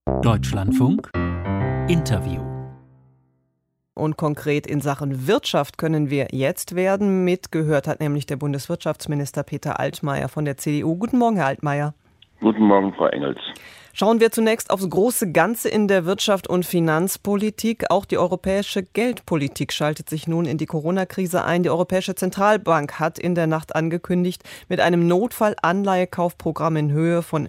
Deutschlandfunk Interview. Und konkret in Sachen Wirtschaft können wir jetzt werden. Mitgehört hat nämlich der Bundeswirtschaftsminister Peter Altmaier von der CDU. Guten Morgen, Herr Altmaier. Guten Morgen, Frau Engels. Schauen wir zunächst aufs große Ganze in der Wirtschaft und Finanzpolitik. Auch die europäische Geldpolitik schaltet sich nun in die Corona-Krise ein. Die Europäische Zentralbank hat in der Nacht angekündigt, mit einem Notfall-Anleihekaufprogramm in Höhe von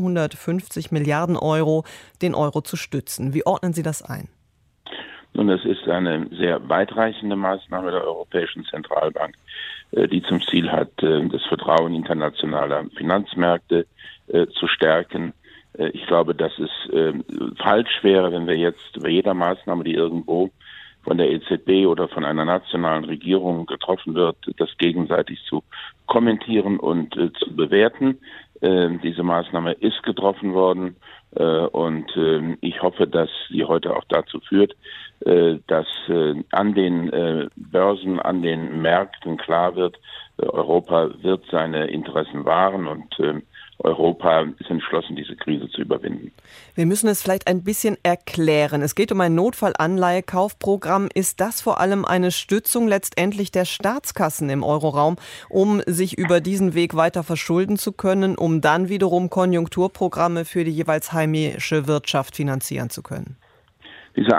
750 Milliarden Euro den Euro zu stützen. Wie ordnen Sie das ein? Nun, das ist eine sehr weitreichende Maßnahme der Europäischen Zentralbank, die zum Ziel hat, das Vertrauen internationaler Finanzmärkte zu stärken. Ich glaube, dass es falsch wäre, wenn wir jetzt bei jeder Maßnahme, die irgendwo von der EZB oder von einer nationalen Regierung getroffen wird, das gegenseitig zu kommentieren und zu bewerten. Diese Maßnahme ist getroffen worden und ich hoffe, dass sie heute auch dazu führt, dass an den Börsen, an den Märkten klar wird, Europa wird seine Interessen wahren und Europa ist entschlossen, diese Krise zu überwinden. Wir müssen es vielleicht ein bisschen erklären. Es geht um ein Notfallanleihekaufprogramm. Ist das vor allem eine Stützung letztendlich der Staatskassen im Euroraum, um sich über diesen Weg weiter verschulden zu können, um dann wiederum Konjunkturprogramme für die jeweils heimische Wirtschaft finanzieren zu können? Diese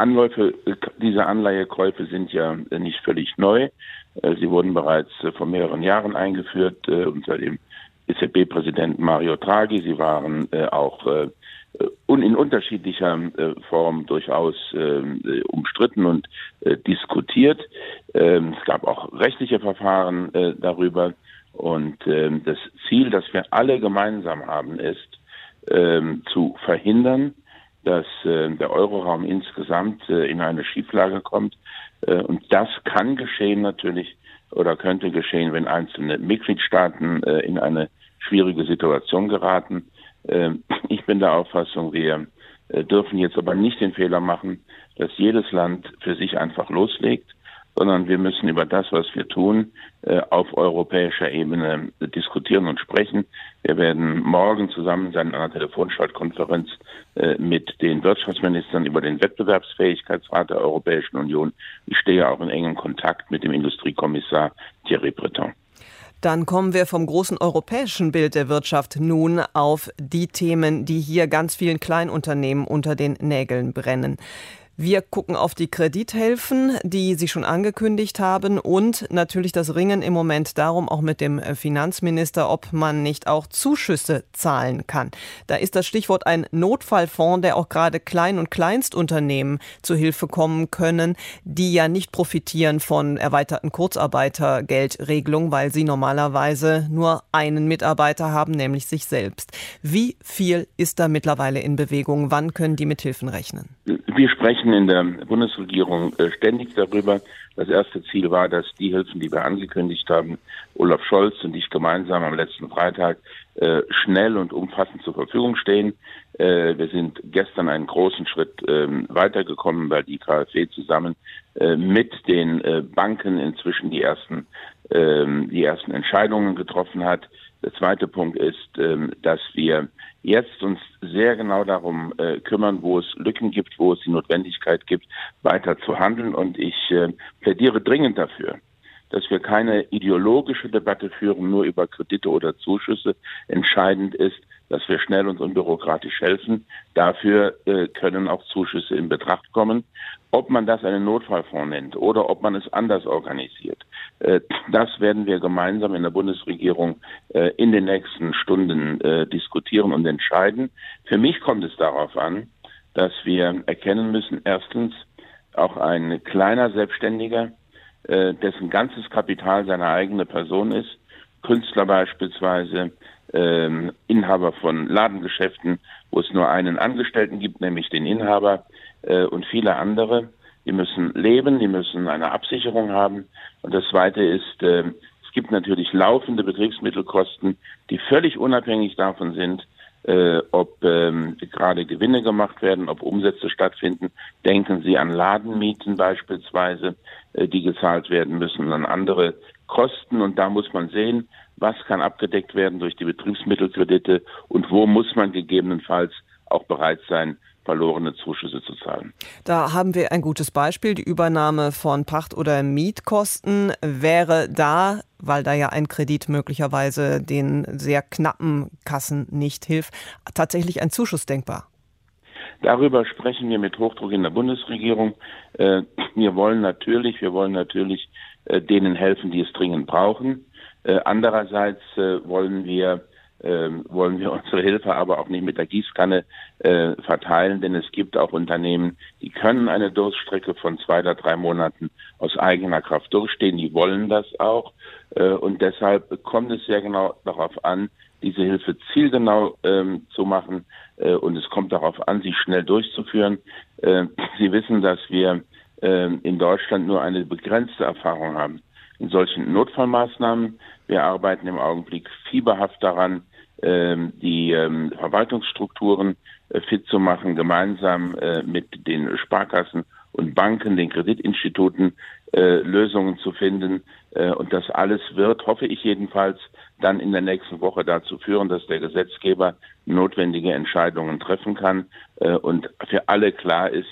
Anleihekäufe sind ja nicht völlig neu. Sie wurden bereits vor mehreren Jahren eingeführt unter dem EZB-Präsidenten Mario Draghi. Sie waren auch in unterschiedlicher Form durchaus umstritten und diskutiert. Es gab auch rechtliche Verfahren darüber. Und das Ziel, das wir alle gemeinsam haben, ist zu verhindern, dass der Euroraum insgesamt in eine Schieflage kommt. Und das kann geschehen natürlich oder könnte geschehen, wenn einzelne Mitgliedstaaten in eine schwierige Situation geraten. Ich bin der Auffassung, wir dürfen jetzt aber nicht den Fehler machen, dass jedes Land für sich einfach loslegt, sondern wir müssen über das, was wir tun, auf europäischer Ebene diskutieren und sprechen. Wir werden morgen zusammen sein in einer Telefonschaltkonferenz mit den Wirtschaftsministern über den Wettbewerbsfähigkeitsrat der Europäischen Union. Ich stehe auch in engem Kontakt mit dem Industriekommissar Thierry Breton. Dann kommen wir vom großen europäischen Bild der Wirtschaft nun auf die Themen, die hier ganz vielen Kleinunternehmen unter den Nägeln brennen. Wir gucken auf die Kredithilfen, die Sie schon angekündigt haben und natürlich das Ringen im Moment darum, auch mit dem Finanzminister, ob man nicht auch Zuschüsse zahlen kann. Da ist das Stichwort ein Notfallfonds, der auch gerade Klein- und Kleinstunternehmen zu Hilfe kommen können, die ja nicht profitieren von erweiterten Kurzarbeitergeldregelungen, weil sie normalerweise nur einen Mitarbeiter haben, nämlich sich selbst. Wie viel ist da mittlerweile in Bewegung? Wann können die mit Hilfen rechnen? Wir sprechen in der Bundesregierung ständig darüber. Das erste Ziel war, dass die Hilfen, die wir angekündigt haben, Olaf Scholz und ich gemeinsam am letzten Freitag schnell und umfassend zur Verfügung stehen. Wir sind gestern einen großen Schritt weitergekommen, weil die KfW zusammen mit den Banken inzwischen die ersten Entscheidungen getroffen hat. Der zweite Punkt ist, dass wir jetzt uns sehr genau darum kümmern, wo es Lücken gibt, wo es die Notwendigkeit gibt, weiter zu handeln. Und ich plädiere dringend dafür, dass wir keine ideologische Debatte führen, nur über Kredite oder Zuschüsse. Entscheidend ist, dass wir schnell und unbürokratisch helfen. Dafür können auch Zuschüsse in Betracht kommen. Ob man das einen Notfallfonds nennt oder ob man es anders organisiert, das werden wir gemeinsam in der Bundesregierung in den nächsten Stunden diskutieren und entscheiden. Für mich kommt es darauf an, dass wir erkennen müssen, erstens, auch ein kleiner Selbstständiger, dessen ganzes Kapital seine eigene Person ist, Künstler beispielsweise, Inhaber von Ladengeschäften, wo es nur einen Angestellten gibt, nämlich den Inhaber, und viele andere. Die müssen leben, die müssen eine Absicherung haben. Und das Zweite ist, es gibt natürlich laufende Betriebsmittelkosten, die völlig unabhängig davon sind, ob gerade Gewinne gemacht werden, ob Umsätze stattfinden. Denken Sie an Ladenmieten beispielsweise, die gezahlt werden müssen, an andere Kosten. Und da muss man sehen, was kann abgedeckt werden durch die Betriebsmittelkredite und wo muss man gegebenenfalls auch bereit sein, verlorene Zuschüsse zu zahlen. Da haben wir ein gutes Beispiel. Die Übernahme von Pacht- oder Mietkosten wäre da, weil da ja ein Kredit möglicherweise den sehr knappen Kassen nicht hilft, tatsächlich ein Zuschuss denkbar. Darüber sprechen wir mit Hochdruck in der Bundesregierung. Wir wollen natürlich denen helfen, die es dringend brauchen. Andererseits wollen wir unsere Hilfe aber auch nicht mit der Gießkanne verteilen, denn es gibt auch Unternehmen, die können eine Durststrecke von 2 oder 3 Monaten aus eigener Kraft durchstehen, die wollen das auch und deshalb kommt es sehr genau darauf an, diese Hilfe zielgenau zu machen und es kommt darauf an, sie schnell durchzuführen. Sie wissen, dass wir in Deutschland nur eine begrenzte Erfahrung haben in solchen Notfallmaßnahmen. Wir arbeiten im Augenblick fieberhaft daran, die Verwaltungsstrukturen fit zu machen, gemeinsam mit den Sparkassen und Banken, den Kreditinstituten Lösungen zu finden. Und das alles wird, hoffe ich jedenfalls, dann in der nächsten Woche dazu führen, dass der Gesetzgeber notwendige Entscheidungen treffen kann und für alle klar ist,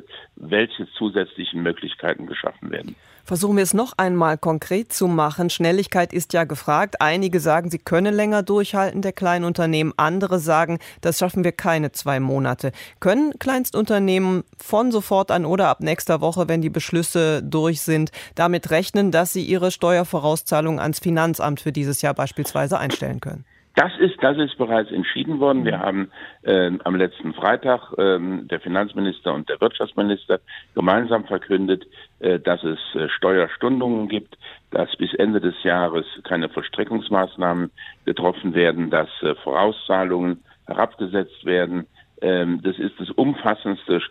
welche zusätzlichen Möglichkeiten geschaffen werden. Versuchen wir es noch einmal konkret zu machen. Schnelligkeit ist ja gefragt. Einige sagen, sie können länger durchhalten, der Kleinunternehmen. Andere sagen, das schaffen wir keine 2 Monate. Können Kleinstunternehmen von sofort an oder ab nächster Woche, wenn die Beschlüsse durch sind, damit rechnen, dass sie ihre Steuervorauszahlung ans Finanzamt für dieses Jahr beispielsweise einstellen können? Das ist bereits entschieden worden. Wir haben am letzten Freitag der Finanzminister und der Wirtschaftsminister gemeinsam verkündet, dass es Steuerstundungen gibt, dass bis Ende des Jahres keine Vollstreckungsmaßnahmen getroffen werden, dass Vorauszahlungen herabgesetzt werden. Das ist das umfassendste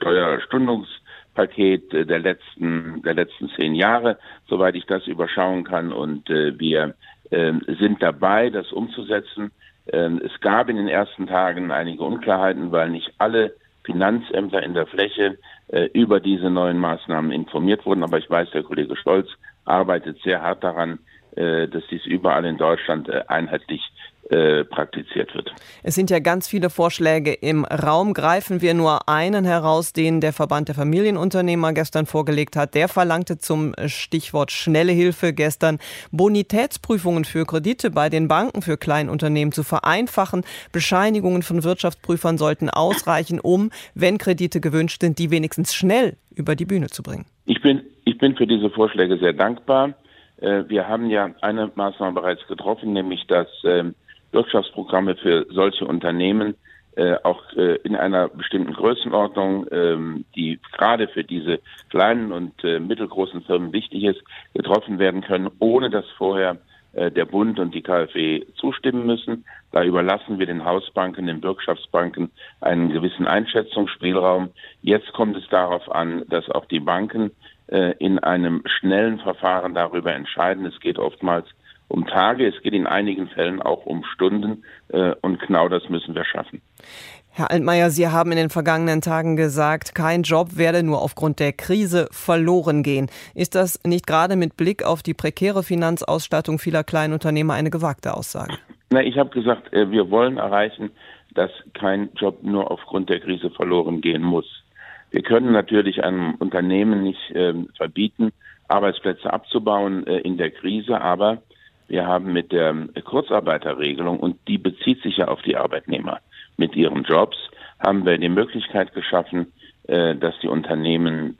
Steuerstundungspaket der letzten 10 Jahre, soweit ich das überschauen kann. Und wir sind dabei, das umzusetzen. Es gab in den ersten Tagen einige Unklarheiten, weil nicht alle Finanzämter in der Fläche über diese neuen Maßnahmen informiert wurden. Aber ich weiß, der Kollege Scholz arbeitet sehr hart daran, dass dies überall in Deutschland einheitlich praktiziert wird. Es sind ja ganz viele Vorschläge im Raum. Greifen wir nur einen heraus, den der Verband der Familienunternehmer gestern vorgelegt hat. Der verlangte zum Stichwort schnelle Hilfe gestern, Bonitätsprüfungen für Kredite bei den Banken für Kleinunternehmen zu vereinfachen. Bescheinigungen von Wirtschaftsprüfern sollten ausreichen, um, wenn Kredite gewünscht sind, die wenigstens schnell über die Bühne zu bringen. Ich bin für diese Vorschläge sehr dankbar. Wir haben ja eine Maßnahme bereits getroffen, nämlich dass Wirtschaftsprogramme für solche Unternehmen auch in einer bestimmten Größenordnung, die gerade für diese kleinen und mittelgroßen Firmen wichtig ist, getroffen werden können, ohne dass vorher der Bund und die KfW zustimmen müssen. Da überlassen wir den Hausbanken, den Bürgschaftsbanken einen gewissen Einschätzungsspielraum. Jetzt kommt es darauf an, dass auch die Banken in einem schnellen Verfahren darüber entscheiden. Es geht oftmals um Tage, es geht in einigen Fällen auch um Stunden und genau das müssen wir schaffen. Herr Altmaier, Sie haben in den vergangenen Tagen gesagt, kein Job werde nur aufgrund der Krise verloren gehen. Ist das nicht gerade mit Blick auf die prekäre Finanzausstattung vieler Kleinunternehmer eine gewagte Aussage? Ich habe gesagt, wir wollen erreichen, dass kein Job nur aufgrund der Krise verloren gehen muss. Wir können natürlich einem Unternehmen nicht verbieten, Arbeitsplätze abzubauen in der Krise, aber wir haben mit der Kurzarbeiterregelung, und die bezieht sich ja auf die Arbeitnehmer mit ihren Jobs, haben wir die Möglichkeit geschaffen, dass die Unternehmen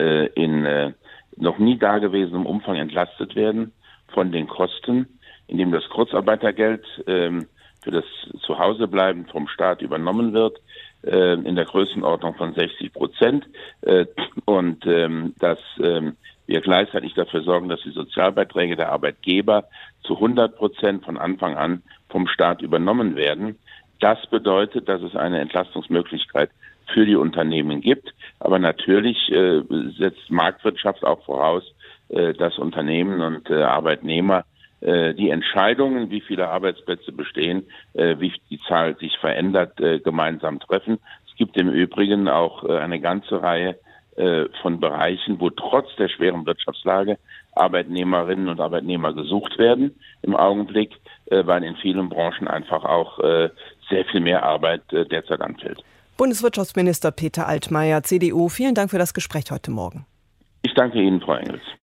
in noch nie dagewesenem Umfang entlastet werden von den Kosten, indem das Kurzarbeitergeld für das Zuhausebleiben vom Staat übernommen wird, in der Größenordnung von 60%, und dass wir gleichzeitig dafür sorgen, dass die Sozialbeiträge der Arbeitgeber zu 100% von Anfang an vom Staat übernommen werden. Das bedeutet, dass es eine Entlastungsmöglichkeit für die Unternehmen gibt. Aber natürlich setzt Marktwirtschaft auch voraus, dass Unternehmen und Arbeitnehmer die Entscheidungen, wie viele Arbeitsplätze bestehen, wie die Zahl sich verändert, gemeinsam treffen. Es gibt im Übrigen auch eine ganze Reihe von Bereichen, wo trotz der schweren Wirtschaftslage Arbeitnehmerinnen und Arbeitnehmer gesucht werden im Augenblick, weil in vielen Branchen einfach auch sehr viel mehr Arbeit derzeit anfällt. Bundeswirtschaftsminister Peter Altmaier, CDU, vielen Dank für das Gespräch heute Morgen. Ich danke Ihnen, Frau Engels.